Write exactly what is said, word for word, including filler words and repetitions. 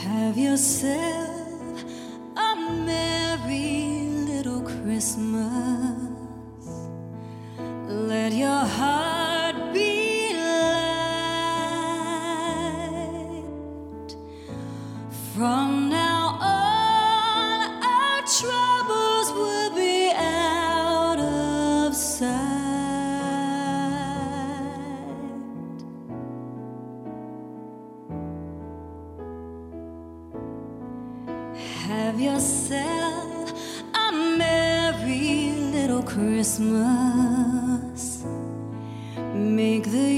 Have yourself a merry little Christmas. Let your heart be light. From now on, our troubles will be out of sight. Have yourself a merry little Christmas. Make the